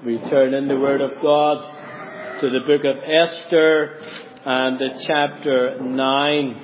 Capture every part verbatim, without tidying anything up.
We turn in the Word of God to the book of Esther and the chapter nine.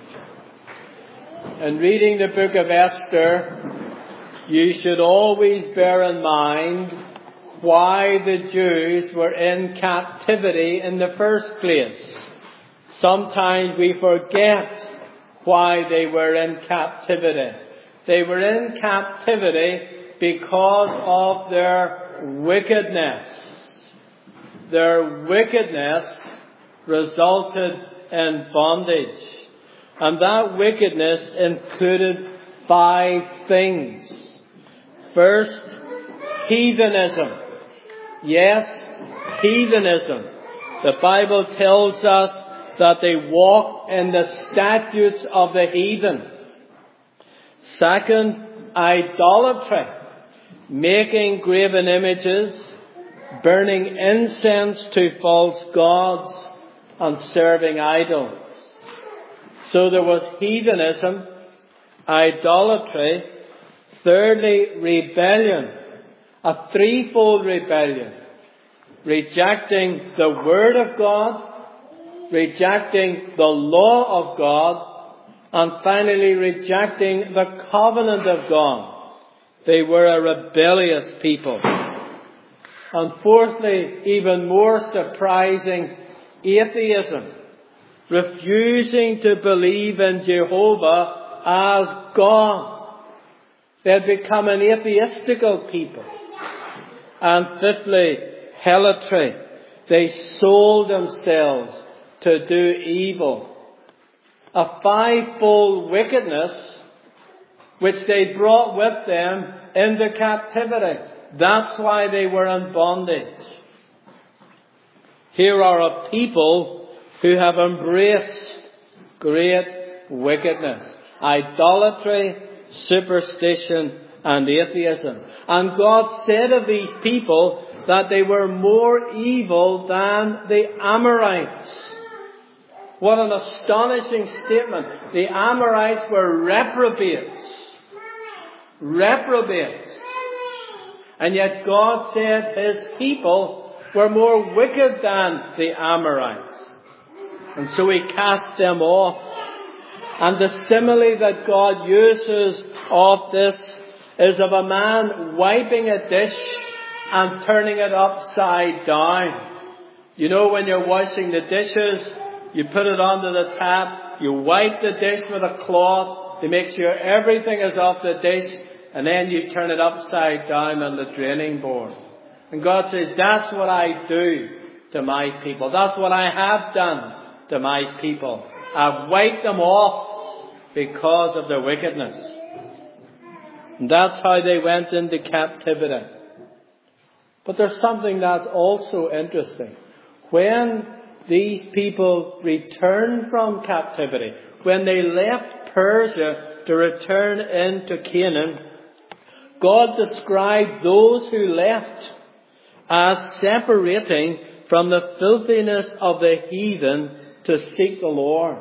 In reading the book of Esther, you should always bear in mind why the Jews were in captivity in the first place. Sometimes we forget why they were in captivity. They were in captivity because of their wickedness. Their wickedness resulted in bondage. And that wickedness included five things. First, heathenism. Yes, heathenism. The Bible tells us that they walk in the statutes of the heathen. Second, idolatry. Making graven images, burning incense to false gods, and serving idols. So there was heathenism, idolatry. Thirdly, rebellion. A threefold rebellion. Rejecting the Word of God, rejecting the law of God, and finally rejecting the covenant of God. They were a rebellious people. And fourthly, even more surprising, atheism. Refusing to believe in Jehovah as God. They had become an atheistical people. And fifthly, helotry. They sold themselves to do evil. A fivefold wickedness which they brought with them into captivity. That's why they were in bondage. Here are a people who have embraced great wickedness. Idolatry, superstition, and atheism. And God said of these people that they were more evil than the Amorites. What an astonishing statement. The Amorites were reprobates. Reprobates. And yet God said His people were more wicked than the Amorites. And so He cast them off. And the simile that God uses of this is of a man wiping a dish and turning it upside down. You know, when you're washing the dishes, you put it onto the tap, you wipe the dish with a cloth to make sure everything is off the dish, and then you turn it upside down on the draining board. And God says, that's what I do to my people. That's what I have done to my people. I've wiped them off because of their wickedness. And that's how they went into captivity. But there's something that's also interesting. When these people returned from captivity, when they left Persia to return into Canaan, God described those who left as separating from the filthiness of the heathen to seek the Lord.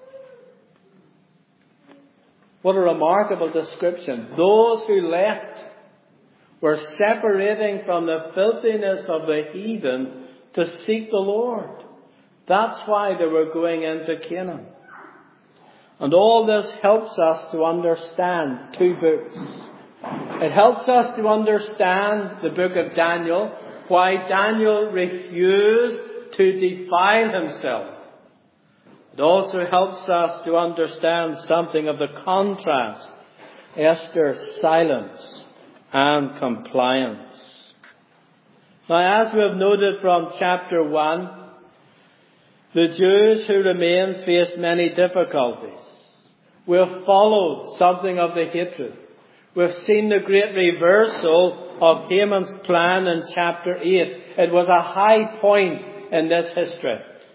What a remarkable description. Those who left were separating from the filthiness of the heathen to seek the Lord. That's why they were going into Canaan. And all this helps us to understand two books. It helps us to understand the book of Daniel, why Daniel refused to defile himself. It also helps us to understand something of the contrast, Esther's silence and compliance. Now, as we have noted from chapter one, the Jews who remained faced many difficulties. We have followed something of the hatred. We've seen the great reversal of Haman's plan in chapter eight. It was a high point in this history.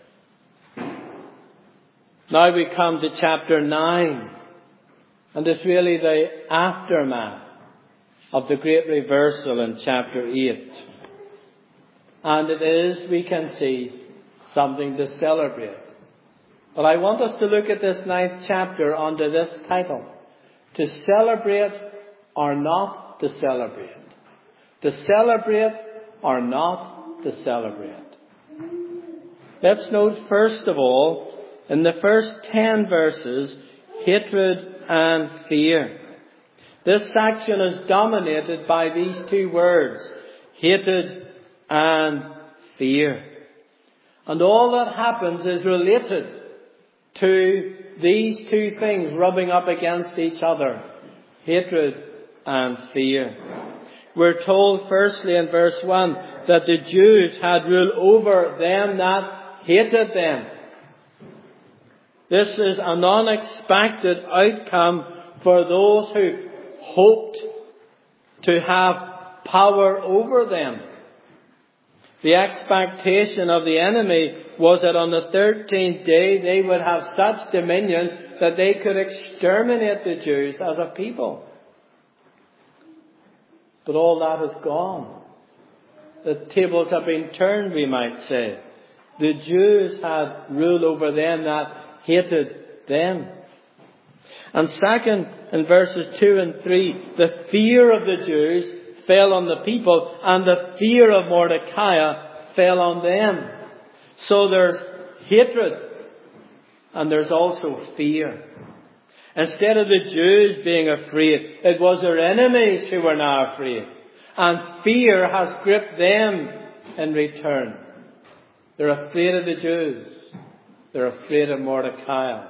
Now we come to chapter nine. And it's really the aftermath of the great reversal in chapter eight. And it is, we can see, something to celebrate. But I want us to look at this ninth chapter under this title. To celebrate or not to celebrate. To celebrate are not to celebrate. Let's note first of all, in the first ten verses, hatred and fear. This section is dominated by these two words, hatred and fear. And all that happens is related to these two things rubbing up against each other, hatred and fear. We're told firstly in verse one that the Jews had rule over them that hated them. This is an unexpected outcome for those who hoped to have power over them. The expectation of the enemy was that on the thirteenth day they would have such dominion that they could exterminate the Jews as a people. But all that is gone. The tables have been turned, we might say. The Jews had rule over them that hated them. And second, in verses two and three, the fear of the Jews fell on the people, and the fear of Mordecai fell on them. So there's hatred, and there's also fear. Instead of the Jews being afraid, it was their enemies who were now afraid. And fear has gripped them in return. They're afraid of the Jews. They're afraid of Mordecai.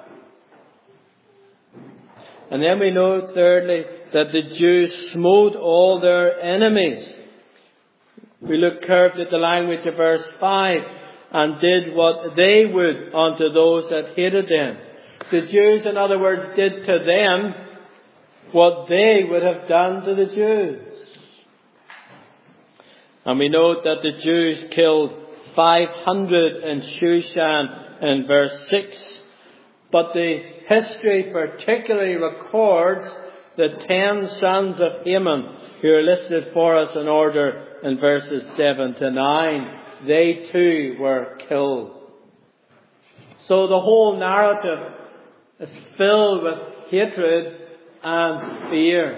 And then we know, thirdly, that the Jews smote all their enemies. We look carefully at the language of verse five, and did what they would unto those that hated them. The Jews, in other words, did to them what they would have done to the Jews. And we note that the Jews killed five hundred in Shushan in verse six. But the history particularly records the ten sons of Haman who are listed for us in order in verses seven to nine. They too were killed. So the whole narrative is filled with hatred and fear.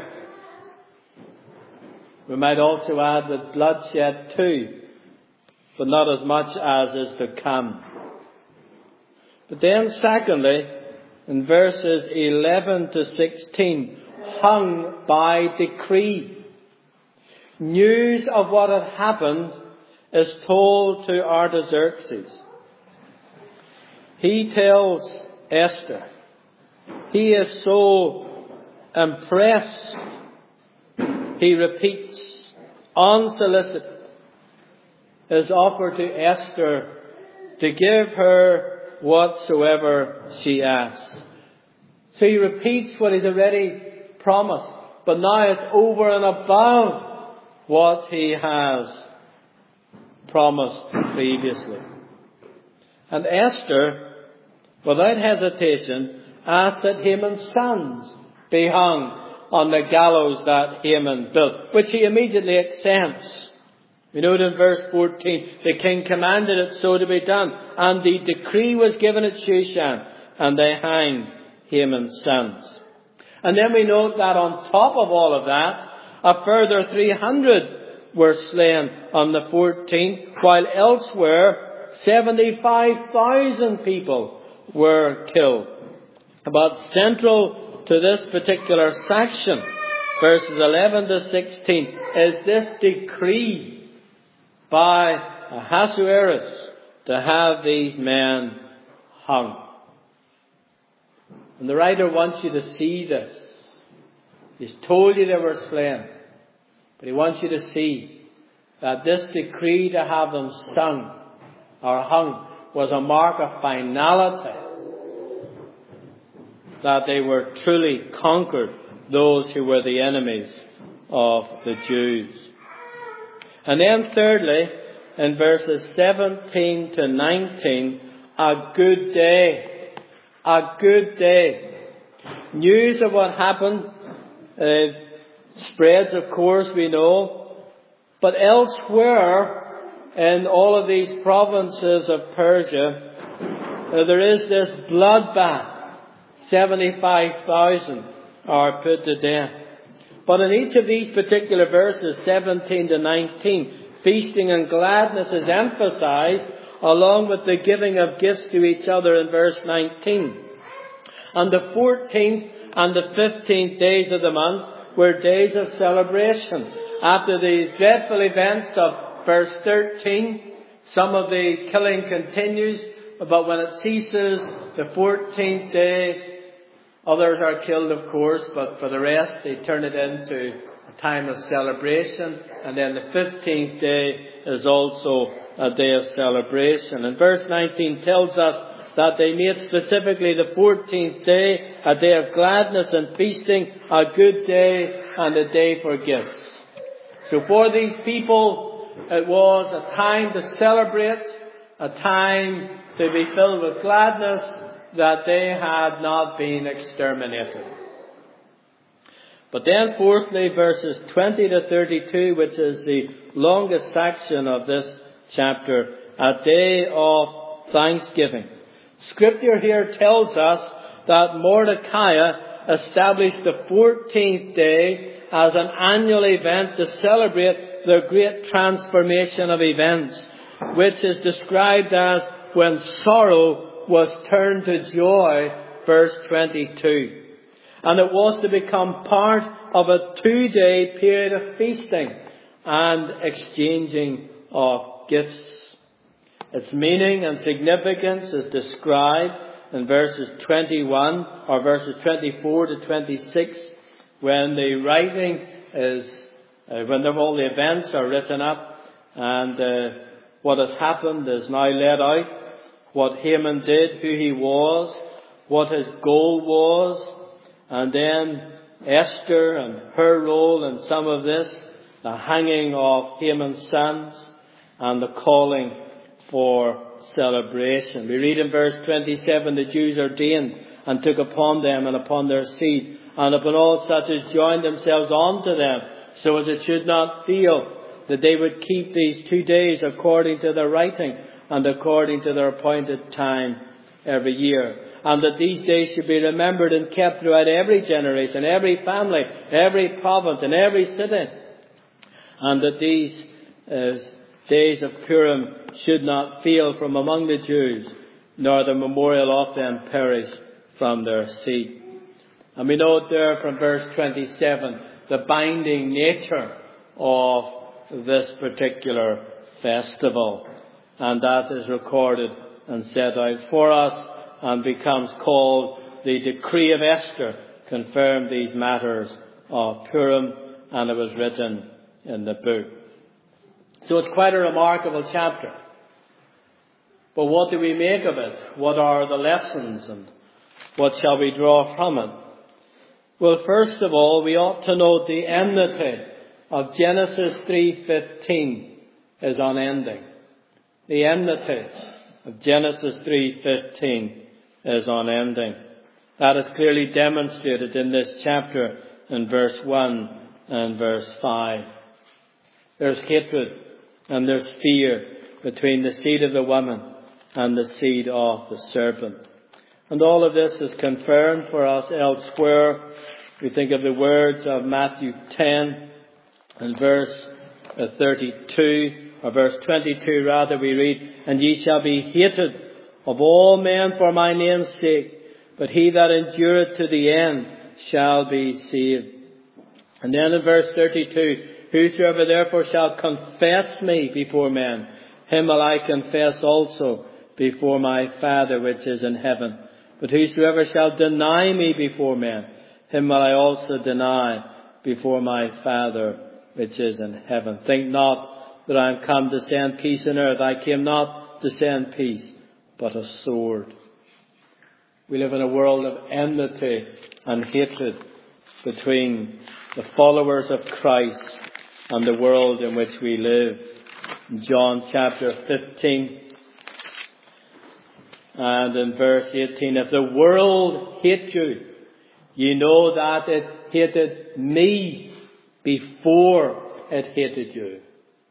We might also add with bloodshed too, but not as much as is to come. But then secondly, in verses eleven to sixteen, hung by decree. News of what had happened is told to Artaxerxes. He tells Esther. He is so impressed. He repeats, unsolicited, his offer to Esther to give her whatsoever she asks. So he repeats what he's already promised, but now it's over and above what he has promised previously. And Esther, without hesitation, asked that Haman's sons be hung on the gallows that Haman built, which he immediately accepts. We note in verse fourteen, the king commanded it so to be done, and the decree was given at Shushan, and they hanged Haman's sons. And then we note that on top of all of that, a further three hundred were slain on the fourteenth, while elsewhere seventy-five thousand people were killed. But central to this particular section, verses eleven to sixteen, is this decree by Ahasuerus to have these men hung. And the writer wants you to see this. He's told you they were slain, but he wants you to see that this decree to have them stung or hung was a mark of finality, that they were truly conquered, those who were the enemies of the Jews. And then thirdly, in verses seventeen to nineteen, a good day. A good day. News of what happened uh, spreads, of course, we know. But elsewhere, in all of these provinces of Persia, uh, there is this bloodbath. seventy-five thousand are put to death. But in each of these particular verses, seventeen to nineteen, feasting and gladness is emphasized, along with the giving of gifts to each other in verse nineteen. On the fourteenth and the fifteenth days of the month were days of celebration. After the dreadful events of verse thirteen, some of the killing continues, but when it ceases, the fourteenth day, others are killed, of course, but for the rest, they turn it into a time of celebration. And then the fifteenth day is also a day of celebration. And verse nineteen tells us that they made specifically the fourteenth day a day of gladness and feasting, a good day and a day for gifts. So for these people, it was a time to celebrate, a time to be filled with gladness that they had not been exterminated. But then fourthly, verses twenty to thirty-two, which is the longest section of this chapter, a day of thanksgiving. Scripture here tells us that Mordecai established the fourteenth day as an annual event to celebrate the great transformation of events, which is described as when sorrow was turned to joy, verse twenty-two. And it was to become part of a two-day period of feasting and exchanging of gifts. Its meaning and significance is described in verses twenty-one or verses twenty-four to twenty-six, when the writing is, uh, when all the events are written up, and uh, what has happened is now laid out. What Haman did, who he was, what his goal was, and then Esther and her role in some of this, the hanging of Haman's sons, and the calling for celebration. We read in verse twenty-seven, the Jews ordained and took upon them and upon their seed, and upon all such as joined themselves unto them, so as it should not fail, that they would keep these two days according to their writing, and according to their appointed time every year. And that these days should be remembered and kept throughout every generation, every family, every province, and every city. And that these uh, days of Purim should not fail from among the Jews, nor the memorial of them perish from their seed. And we note there from verse twenty-seven the binding nature of this particular festival. And that is recorded and set out for us and becomes called the Decree of Esther, confirmed these matters of Purim, and it was written in the book. So it's quite a remarkable chapter. But what do we make of it? What are the lessons, and what shall we draw from it? Well, first of all, we ought to note the enmity of Genesis three fifteen is unending. The enmity of Genesis three fifteen is unending. That is clearly demonstrated in this chapter in verse one and verse five. There's hatred and there's fear between the seed of the woman and the seed of the serpent. And all of this is confirmed for us elsewhere. We think of the words of Matthew ten and verse thirty-two. Or verse twenty-two rather, we read, "And ye shall be hated of all men for my name's sake, but he that endureth to the end shall be saved." And then in verse thirty-two, "Whosoever therefore shall confess me before men, him will I confess also before my Father which is in heaven. But whosoever shall deny me before men, him will I also deny before my Father which is in heaven. Think not that I am come to send peace on earth. I came not to send peace, but a sword." We live in a world of enmity and hatred between the followers of Christ and the world in which we live. In John chapter fifteen and in verse eighteen, "If the world hate you, you know that it hated me before it hated you."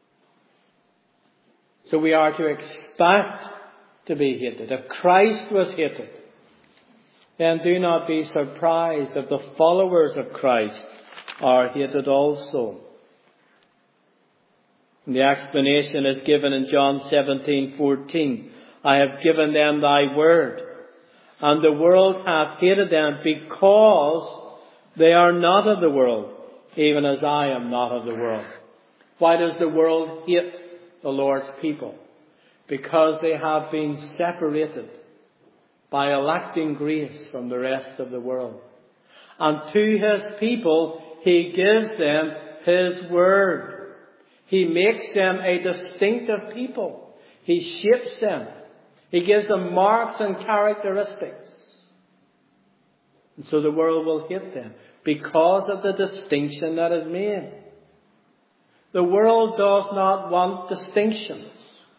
So we are to expect to be hated. If Christ was hated, then do not be surprised if the followers of Christ are hated also. And the explanation is given in John seventeen fourteen. I have given them thy word, and the world hath hated them because they are not of the world, even as I am not of the world. Why does the world hate the Lord's people? Because they have been separated by electing grace from the rest of the world. And to his people, he gives them his word. He makes them a distinctive people. He shapes them. He gives them marks and characteristics. And so the world will hate them because of the distinction that is made. The world does not want distinctions.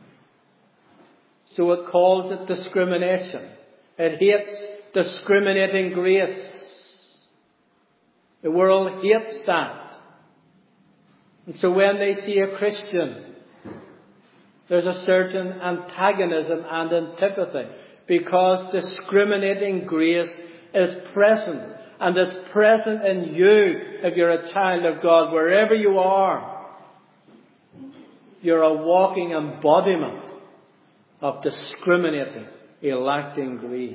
So it calls it discrimination. It hates discriminating grace. The world hates that. And so when they see a Christian, there's a certain antagonism and antipathy, because discriminating grace is present, and it's present in you if you're a child of God. Wherever you are, you're a walking embodiment of discriminating, electing grace.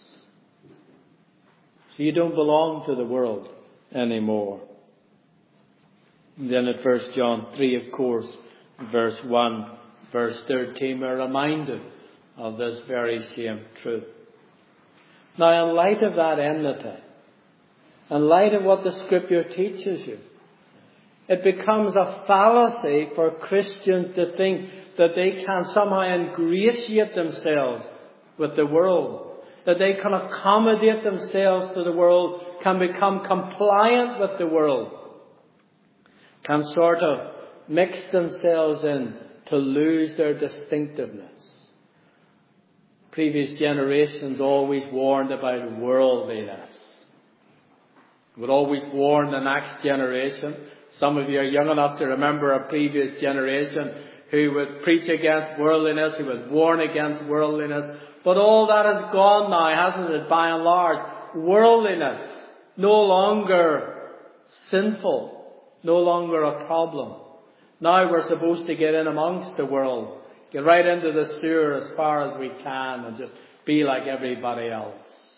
So you don't belong to the world anymore. And then at First John three, of course, verse one, verse thirteen, we're reminded of this very same truth. Now, in light of that enmity, in light of what the Scripture teaches you, it becomes a fallacy for Christians to think that they can somehow ingratiate themselves with the world, that they can accommodate themselves to the world, can become compliant with the world, can sort of mix themselves in to lose their distinctiveness. Previous generations always warned about worldliness. Would always warn the next generation. Some of you are young enough to remember a previous generation who would preach against worldliness, who would warn against worldliness. But all that is gone now, hasn't it, by and large? Worldliness, no longer sinful, no longer a problem. Now we're supposed to get in amongst the world, get right into the sewer as far as we can and just be like everybody else.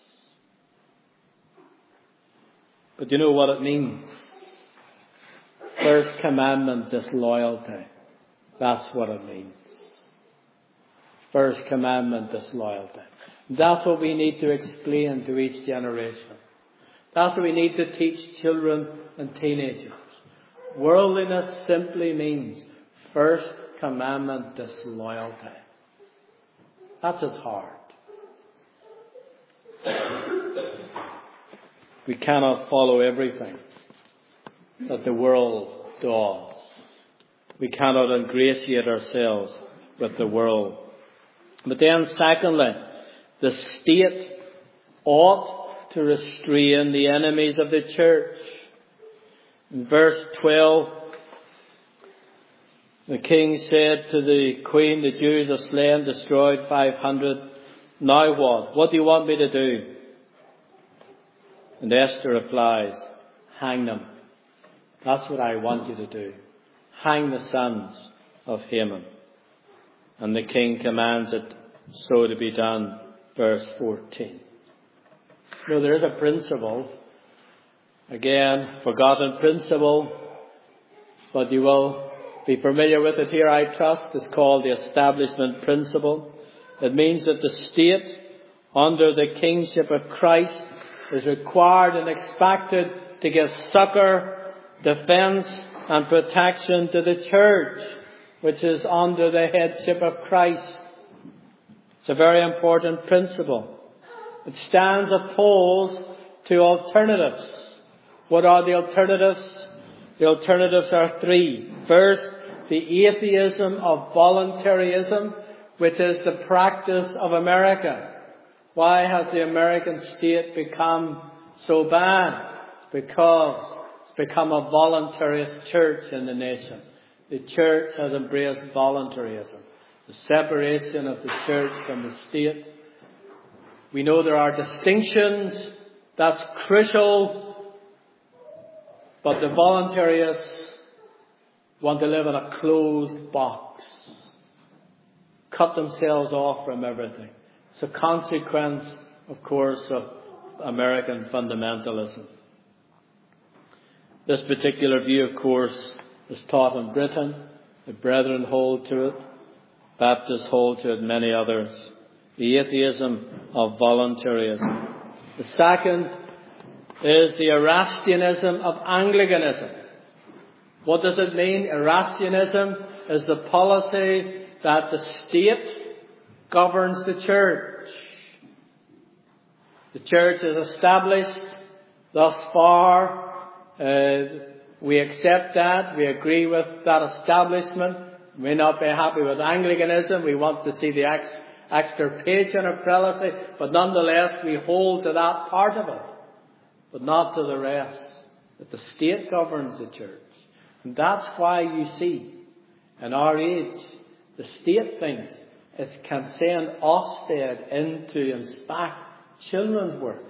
But you know what it means? First commandment, disloyalty. That's what it means. First commandment, disloyalty. That's what we need to explain to each generation. That's what we need to teach children and teenagers. Worldliness simply means first commandment, disloyalty. That's its heart. We cannot follow everything that the world does. We cannot ingratiate ourselves with the world. But then secondly, the state ought to restrain the enemies of the church. In verse twelve, the king said to the queen, the Jews have slain, destroyed five hundred. Now what? What do you want me to do? And Esther replies, hang them. That's what I want you to do. Hang the sons of Haman. And the king commands it so to be done. Verse fourteen. Now there is a principle. Again, forgotten principle. But you will be familiar with it here, I trust. It's called the establishment principle. It means that the state, under the kingship of Christ, is required and expected to give succor, defense and protection to the church, which is under the headship of Christ. It's a very important principle. It stands opposed to alternatives. What are the alternatives? The alternatives are three. First, the atheism of voluntarism, which is the practice of America. Why has the American state become so bad? Because it's become a voluntarist church in the nation. The church has embraced voluntarism, the separation of the church from the state. We know there are distinctions. That's crucial. But the voluntarists, want to live in a closed box, cut themselves off from everything. It's a consequence, of course, of American fundamentalism. This particular view, of course, is taught in Britain. The Brethren hold to it. Baptists hold to it, many others. The atheism of voluntarism. The second is the Erastianism of Anglicanism. What does it mean? Erastianism is the policy that the state governs the church. The church is established thus far. Uh, we accept that. We agree with that establishment. We may not be happy with Anglicanism. We want to see the ex- extirpation of prelacy. But nonetheless, we hold to that part of it. But not to the rest. That the state governs the church. And that's why you see, in our age, the state thinks it can send Ofsted in to inspect children's work.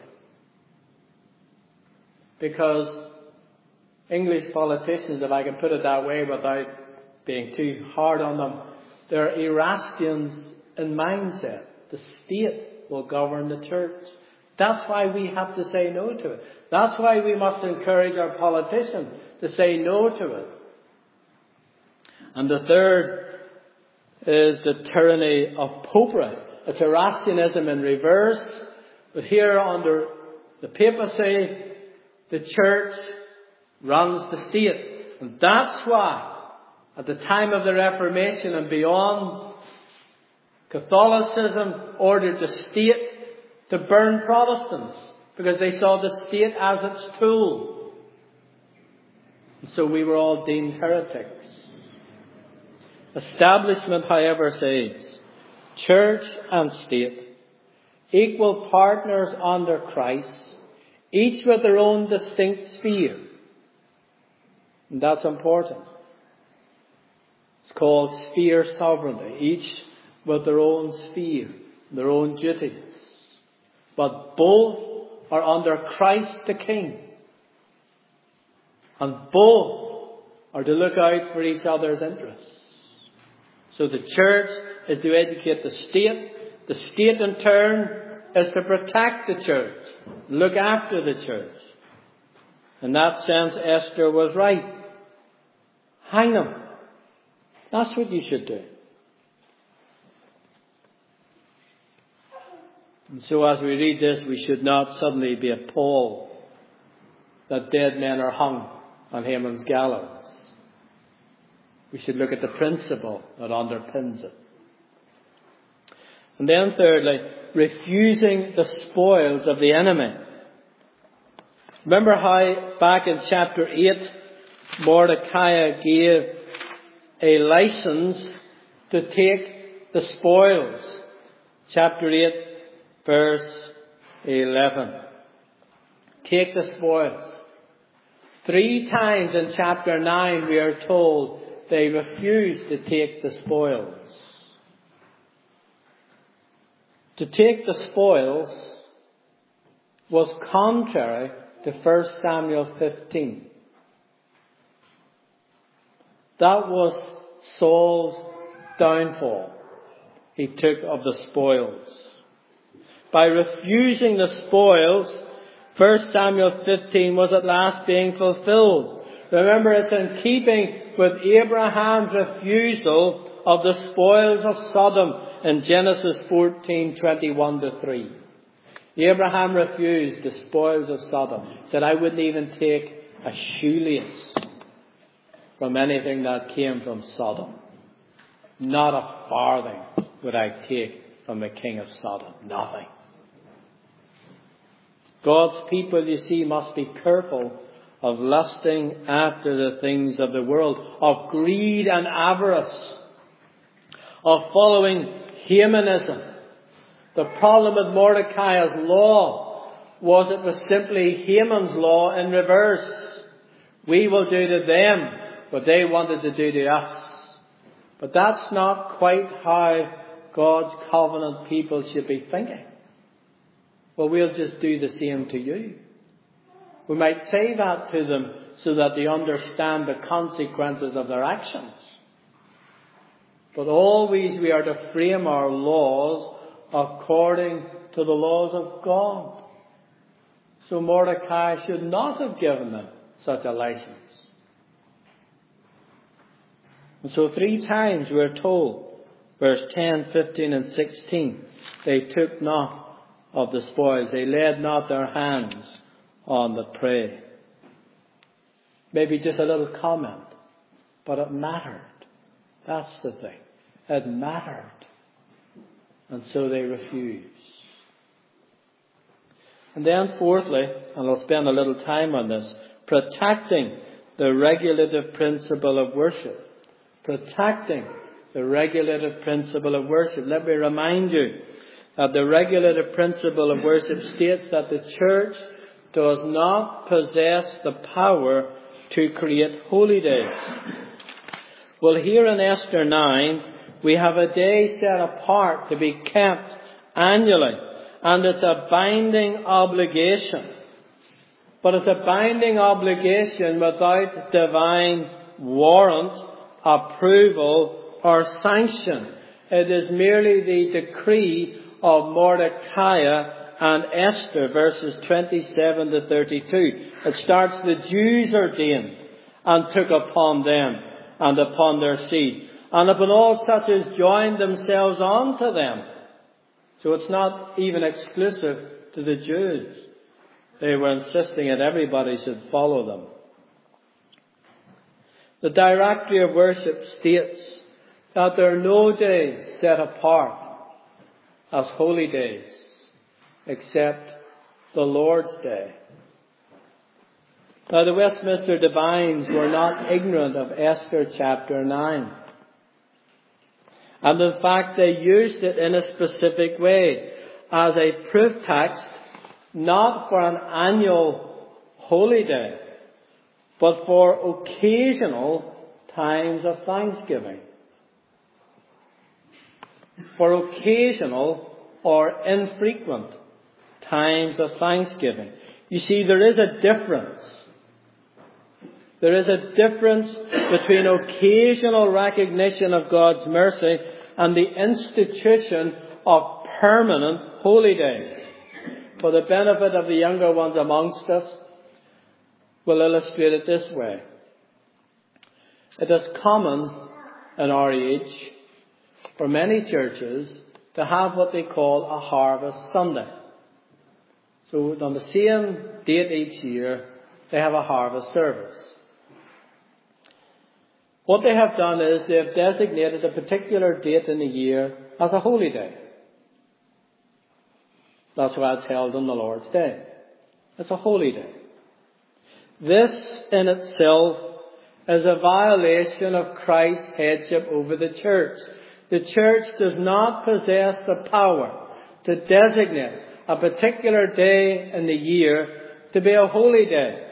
Because English politicians, if I can put it that way without being too hard on them, they're Erastians in mindset. The state will govern the church. That's why we have to say no to it. That's why we must encourage our politicians to say no to it. And the third is the tyranny of popery. It's Erastianism in reverse. But here under the papacy, the church runs the state. And that's why, at the time of the Reformation and beyond, Catholicism ordered the state to burn Protestants, because they saw the state as its tool. And so we were all deemed heretics. Establishment, however, says, church and state, equal partners under Christ, each with their own distinct sphere. And that's important. It's called sphere sovereignty, each with their own sphere, their own duties. But both are under Christ the King. And both are to look out for each other's interests. So the church is to educate the state. The state in turn is to protect the church. Look after the church. In that sense, Esther was right. Hang them. That's what you should do. And so as we read this, we should not suddenly be appalled that dead men are hung on Haman's gallows. We should look at the principle that underpins it. And then thirdly, refusing the spoils of the enemy. Remember how back in chapter eight, Mordecai gave a license to take the spoils. Chapter eight, verse eleven. Take the spoils. Three times in chapter nine we are told they refused to take the spoils. To take the spoils was contrary to First Samuel fifteen. That was Saul's downfall. He took of the spoils. By refusing the spoils, First Samuel fifteen was at last being fulfilled. Remember, it's in keeping with Abraham's refusal of the spoils of Sodom in Genesis fourteen, twenty-one to three. Abraham refused the spoils of Sodom. He said, I wouldn't even take a shoelace from anything that came from Sodom. Not a farthing would I take from the king of Sodom. Nothing. God's people, you see, must be careful of lusting after the things of the world, of greed and avarice, of following Hamanism. The problem with Mordecai's law was it was simply Haman's law in reverse. We will do to them what they wanted to do to us. But that's not quite how God's covenant people should be thinking. Well, we'll just do the same to you. We might say that to them so that they understand the consequences of their actions. But always we are to frame our laws according to the laws of God. So Mordecai should not have given them such a license. And so three times we're told, verse ten, fifteen and sixteen, they took not of the spoils. They laid not their hands on the prey. Maybe just a little comment, but it mattered. That's the thing. It mattered. And so they refused. And then fourthly, and I'll spend a little time on this, protecting the regulative principle of worship. Protecting the regulative principle of worship. Let me remind you that the regulative principle of worship states that the church does not possess the power to create holy days. Well, here in Esther nine, we have a day set apart to be kept annually. And it's a binding obligation. But it's a binding obligation without divine warrant, approval, or sanction. It is merely the decree of Mordecai and Esther, verses twenty-seven to thirty-two. It starts, the Jews ordained and took upon them and upon their seed, and upon all such as joined themselves unto them. So it's not even exclusive to the Jews. They were insisting that everybody should follow them. The Directory of Worship states that there are no days set apart as holy days except the Lord's Day. Now the Westminster Divines were not ignorant of Esther chapter nine. And in fact they used it in a specific way as a proof text, not for an annual holy day, but for occasional times of thanksgiving. For occasional or infrequent times of thanksgiving. You see, there is a difference. There is a difference between occasional recognition of God's mercy and the institution of permanent holy days. For the benefit of the younger ones amongst us, we'll illustrate it this way. It is common in our age for many churches to have what they call a Harvest Sunday. So on the same date each year, they have a harvest service. What they have done is they have designated a particular date in the year as a holy day. That's why it's held on the Lord's Day. It's a holy day. This in itself is a violation of Christ's headship over the church. The church does not possess the power to designate a particular day in the year to be a holy day.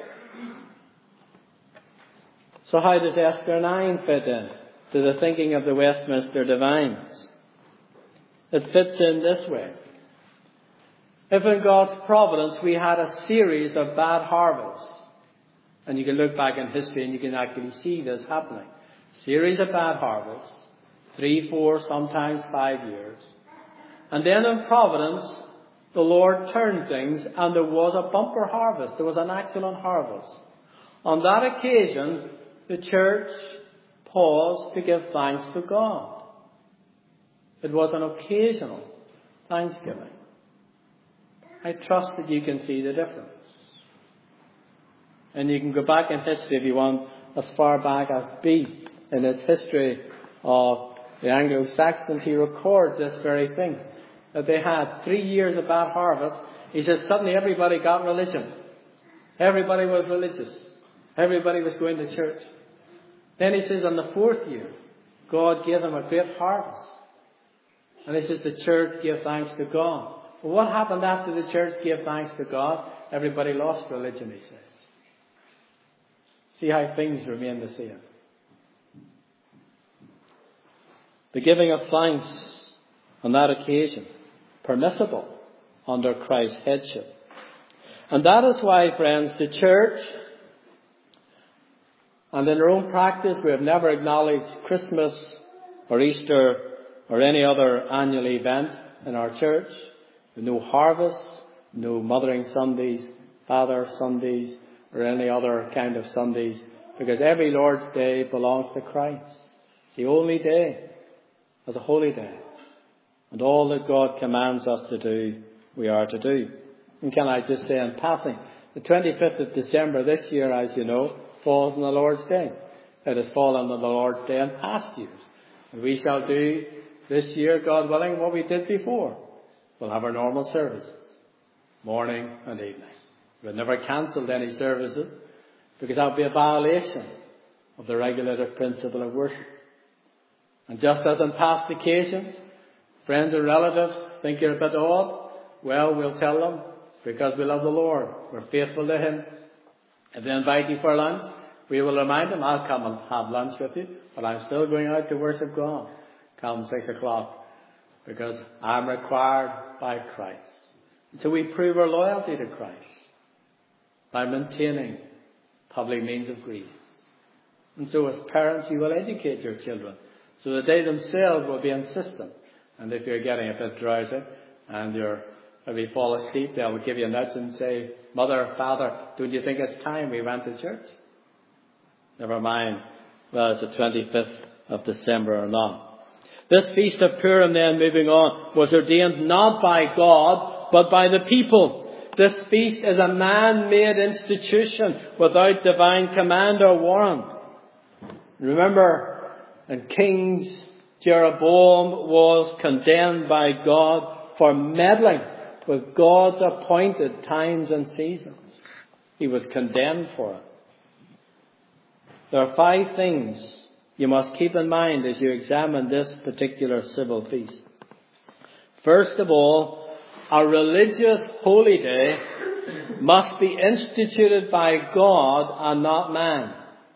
So how does Esther nine fit in to the thinking of the Westminster Divines? It fits in this way. If in God's providence we had a series of bad harvests, and you can look back in history and you can actually see this happening. Series of bad harvests, three, four, sometimes five years. And then in providence, the Lord turned things and there was a bumper harvest. There was an excellent harvest. On that occasion, the church paused to give thanks to God. It was an occasional thanksgiving. I trust that you can see the difference. And you can go back in history if you want as far back as B in his history of the Anglo-Saxons. He records this very thing. That they had three years of bad harvest. He says suddenly everybody got religion. Everybody was religious. Everybody was going to church. Then he says on the fourth year, God gave them a great harvest. And he says the church gave thanks to God. Well, what happened after the church gave thanks to God? Everybody lost religion, he says. See how things remain the same. The giving of thanks on that occasion, permissible under Christ's headship. And that is why, friends, the church, and in our own practice, we have never acknowledged Christmas or Easter or any other annual event in our church. No harvest, no Mothering Sundays, Father Sundays, or any other kind of Sundays, because every Lord's Day belongs to Christ. It's the only day as a holy day. And all that God commands us to do, we are to do. And can I just say in passing, the twenty-fifth of December this year, as you know, falls on the Lord's Day. It has fallen on the Lord's Day in past years. And we shall do this year, God willing, what we did before. We'll have our normal services, morning and evening. We've never cancelled any services, because that would be a violation of the regulative principle of worship. And just as in past occasions, friends and relatives think you're a bit odd, well, we'll tell them, because we love the Lord. We're faithful to Him. If they invite you for lunch, we will remind them, I'll come and have lunch with you, but I'm still going out to worship God come six o'clock, because I'm required by Christ. So we prove our loyalty to Christ by maintaining public means of grievance. And so as parents, you will educate your children so that they themselves will be insistent. And if you're getting a bit drowsy and you're maybe fall asleep, they'll give you a nudge and say, Mother, Father, don't you think it's time we went to church? Never mind whether it's the twenty-fifth of December or not. This feast of Purim, then, moving on, was ordained not by God, but by the people. This feast is a man-made institution without divine command or warrant. Remember, in Kings, Jeroboam was condemned by God for meddling with God's appointed times and seasons. He was condemned for it. There are five things you must keep in mind as you examine this particular civil feast. First of all, a religious holy day must be instituted by God and not man.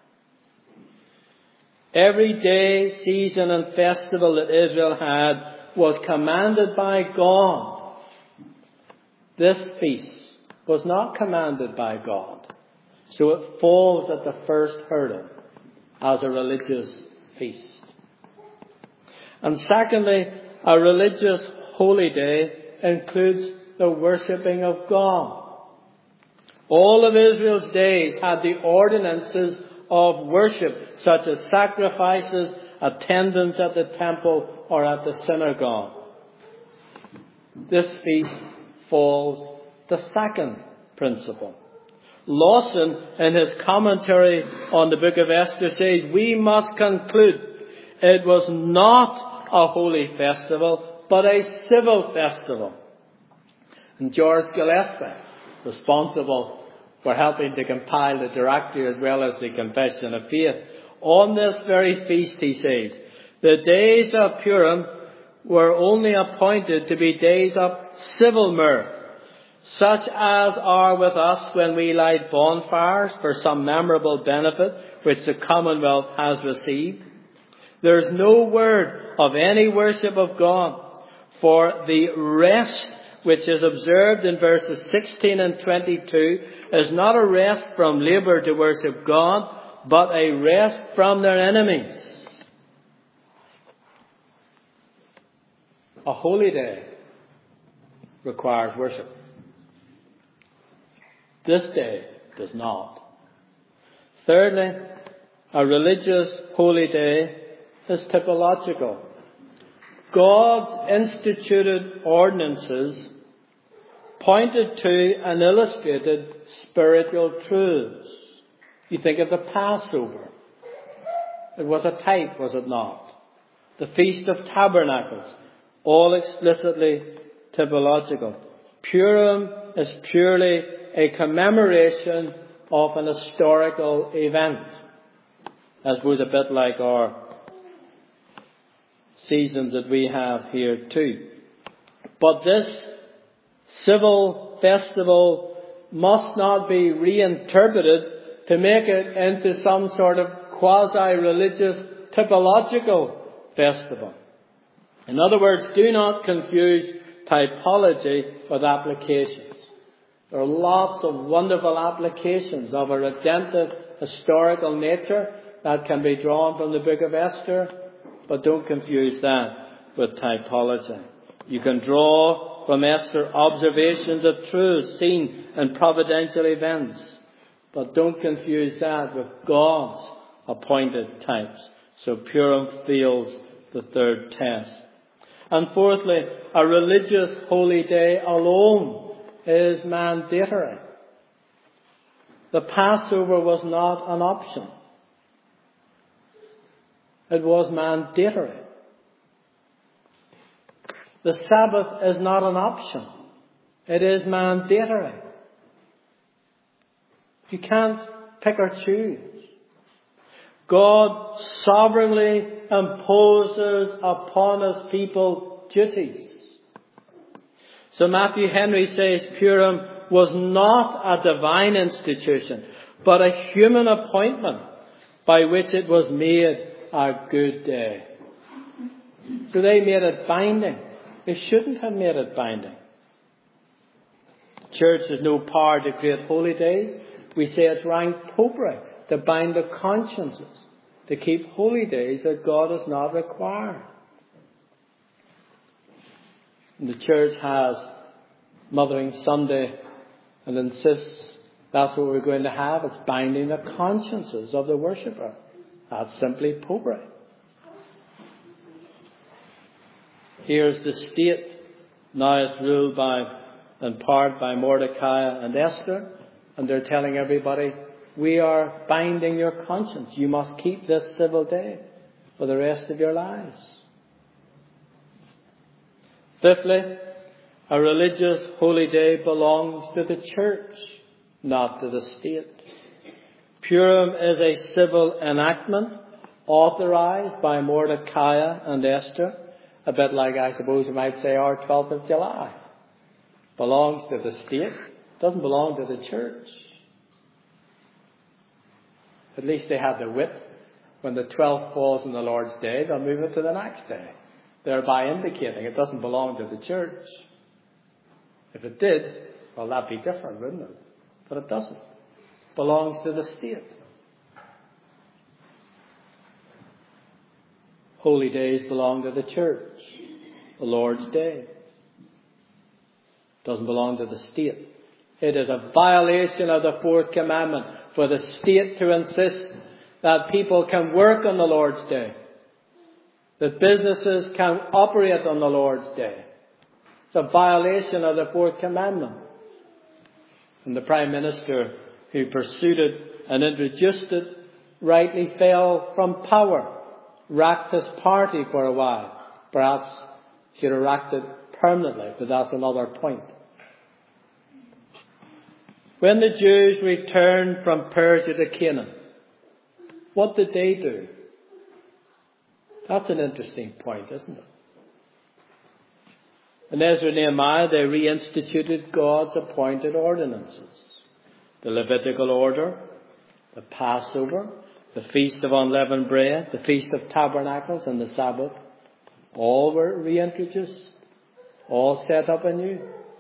Every day, season and festival that Israel had was commanded by God. This feast was not commanded by God. So it falls at the first hurdle as a religious feast. And secondly, a religious holy day includes the worshipping of God. All of Israel's days had the ordinances of worship, such as sacrifices, attendance at the temple or at the synagogue. This feast falls the second principle. Lawson, in his commentary on the book of Esther, says, we must conclude it was not a holy festival, but a civil festival. And George Gillespie, responsible for helping to compile the directory as well as the Confession of Faith, on this very feast, he says, the days of Purim were only appointed to be days of civil mirth, such as are with us when we light bonfires for some memorable benefit which the Commonwealth has received. There is no word of any worship of God, for the rest which is observed in verses sixteen and twenty-two is not a rest from labour to worship God, but a rest from their enemies. A holy day requires worship. This day does not. Thirdly, a religious holy day is typological. God's instituted ordinances pointed to and illustrated spiritual truths. You think of the Passover. It was a type, was it not? The Feast of Tabernacles, all explicitly typological. Purim is purely a commemoration of an historical event. I suppose a bit like our seasons that we have here too. But this civil festival must not be reinterpreted to make it into some sort of quasi-religious typological festival. In other words, do not confuse typology with applications. There are lots of wonderful applications of a redemptive historical nature that can be drawn from the book of Esther, but don't confuse that with typology. You can draw from Esther observations of truth seen in providential events, but don't confuse that with God's appointed types. So Purim fails the third test. And fourthly, a religious holy day alone is mandatory. The Passover was not an option. It was mandatory. The Sabbath is not an option. It is mandatory. You can't pick or choose. God sovereignly imposes upon His people duties. So Matthew Henry says Purim was not a divine institution, but a human appointment by which it was made a good day. So they made it binding. They shouldn't have made it binding. The church has no power to create holy days. We say it's rank popery to bind the consciences to keep holy days that God has not required. And the church has Mothering Sunday and insists that's what we're going to have. It's binding the consciences of the worshipper. That's simply popery. Here's the state. Now it's ruled by, in part by Mordecai and Esther. And they're telling everybody, we are binding your conscience. You must keep this civil day for the rest of your lives. Fifthly, a religious holy day belongs to the church, not to the state. Purim is a civil enactment authorized by Mordecai and Esther, a bit like, I suppose you might say, our twelfth of July. Belongs to the state, doesn't belong to the church. At least they had the wit. When the twelfth falls on the Lord's Day, they'll move it to the next day, thereby indicating it doesn't belong to the church. If it did, well, that'd be different, wouldn't it? But it doesn't. It belongs to the state. Holy days belong to the church. The Lord's Day doesn't belong to the state. It is a violation of the fourth commandment for the state to insist that people can work on the Lord's Day, that businesses can operate on the Lord's Day. It's a violation of the fourth commandment. And the Prime Minister who pursued it and introduced it rightly fell from power, racked his party for a while. Perhaps should have racked it permanently, but that's another point. When the Jews returned from Persia to Canaan, what did they do? That's an interesting point, isn't it? In Ezra and Nehemiah, they reinstituted God's appointed ordinances. The Levitical order, the Passover, the Feast of Unleavened Bread, the Feast of Tabernacles, and the Sabbath. All were reintroduced, all set up anew.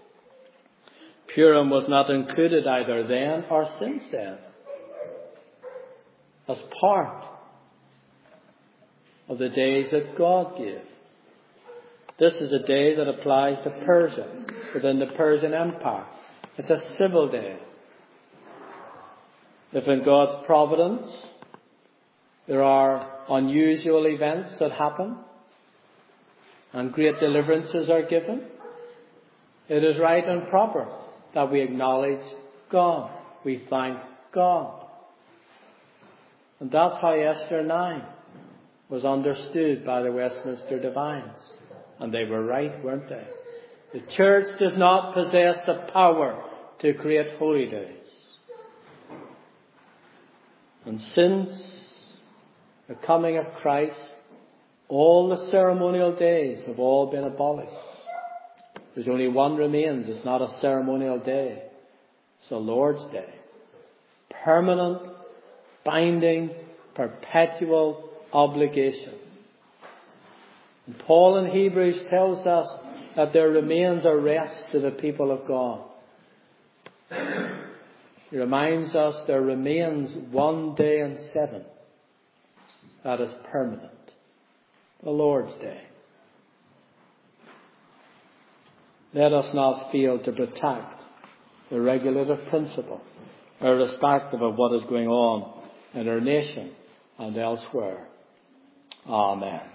Purim was not included either then or since then, as part of the days that God gave. This is a day that applies to Persia, within the Persian Empire. It's a civil day. If in God's providence there are unusual events that happen and great deliverances are given, it is right and proper that we acknowledge God. We thank God. And that's how Esther nine was understood by the Westminster divines. And they were right, weren't they? The church does not possess the power to create holy days. And since the coming of Christ, all the ceremonial days have all been abolished. There's only one remains. It's not a ceremonial day. It's the Lord's Day. Permanent, binding, perpetual obligation. And Paul in Hebrews tells us that there remains a rest to the people of God. He reminds us there remains one day in seven that is permanent, the Lord's Day. Let us not fail to protect the regulative principle, irrespective of what is going on in our nation and elsewhere. Amen.